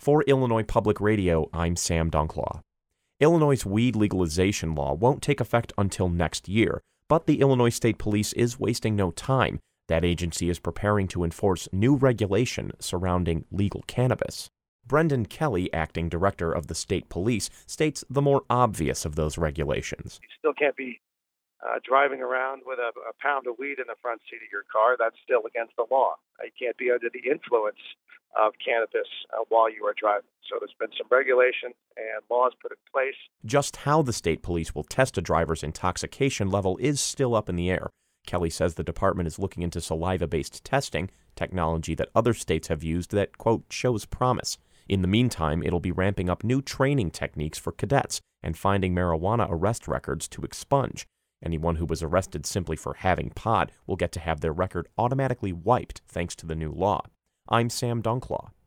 For Illinois Public Radio, I'm Sam Dunklaw. Illinois' weed legalization law won't take effect until next year, but the Illinois State Police is wasting no time. That agency is preparing to enforce new regulation surrounding legal cannabis. Brendan Kelly, acting director of the state police, states the more obvious of those regulations. You still can't be driving around with a pound of weed in the front seat of your car. That's still against the law. You can't be under the influence of cannabis while you are driving. So there's been some regulation and laws put in place. Just how the state police will test a driver's intoxication level is still up in the air. Kelly says the department is looking into saliva-based testing, technology that other states have used that, quote, shows promise. In the meantime, it'll be ramping up new training techniques for cadets and finding marijuana arrest records to expunge. Anyone who was arrested simply for having pot will get to have their record automatically wiped thanks to the new law. I'm Sam Dunklaw.